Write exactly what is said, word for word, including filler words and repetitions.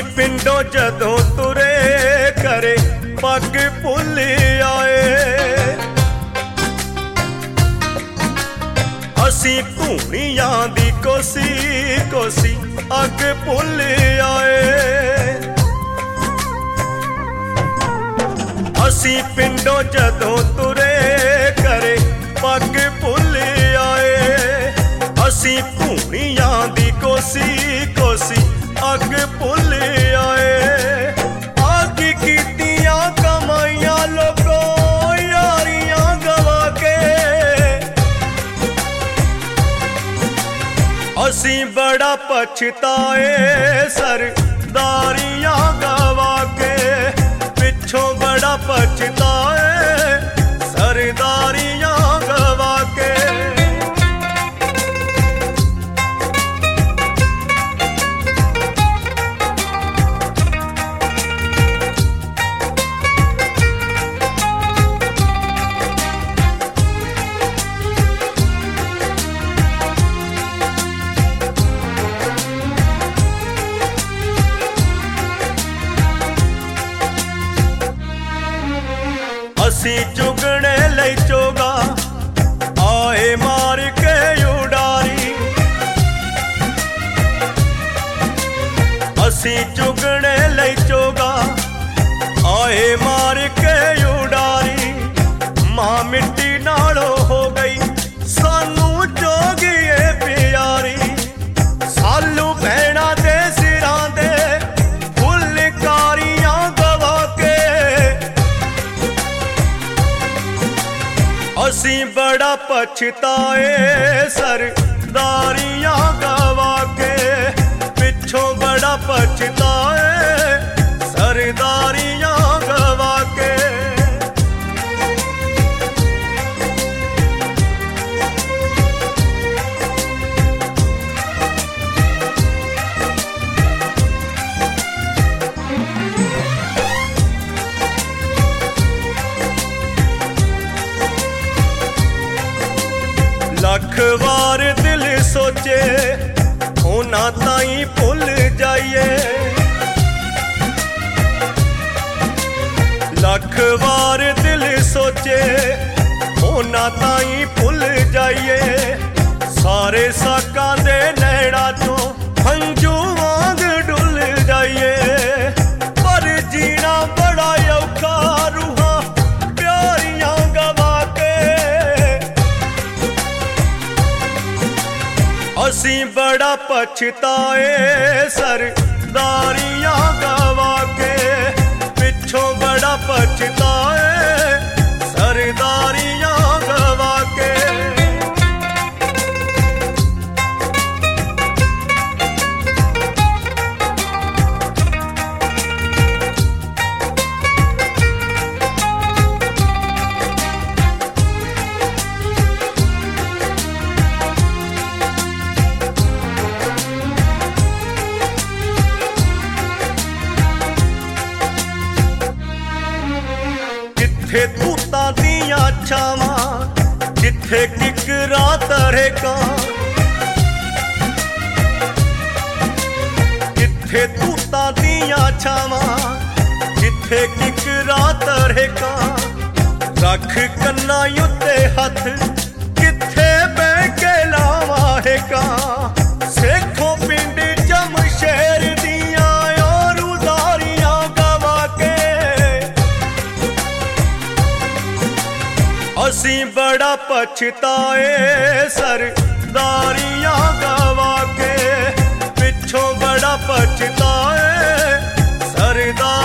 पिंडों जदों तुरे करे पग भुल आए। असी धूनियां दी कोसी कोसी अग भुल आए। असी पिंडों जदों तुरे करे पग भुल आए। असी धूनियां दी कोसी कोसी अग भुल आए। आग कीतियां कमाइयां लोगों यारियां गवा के। असी बड़ा पछताए सरदारियां गवा के। पिछों बड़ा पछताए सरदारियां गवा के। असी चुगने लई चोगा आए मार के उडारी। असी चुगने लई चोगा आए मार के उडारी। मां मिट्टी नालो हो गई सानू जोगिए प्यारी। सालू भैणा दे सिरां दे फुलकारियां गवा के। असी बड़ा पछताए सरदारियां गवा के। पिछों बड़ा पछताए सरदारियां गवा के। लख बार दिल सोचे होना ताई भुल जाइए। लख बार दिल सोचे होना ताई भुल जाइए। सारे साकां दे नैना चों हंजू वांग डुल जाइए। पर जीना बड़ा औखा रूहां प्यारियां गवा के। असी बड़ा पछताए सरदारियां गवा के। पिछों बड़ा पछताए सरदारियां गवा के। जिथे तूतां दियां छावां जिथे किकरा तरेका। जिथे तूतां दियां छावां जिथे किकरा तरेका। रख कन्ना उत्ते हथ किथे बह के लावां हेका। सेखो पिंड जमशेर दियां और उदारियां गवा के। असी बड़ा पछताए सरदारियां गवा के। पिछों बड़ा पछताए सरदार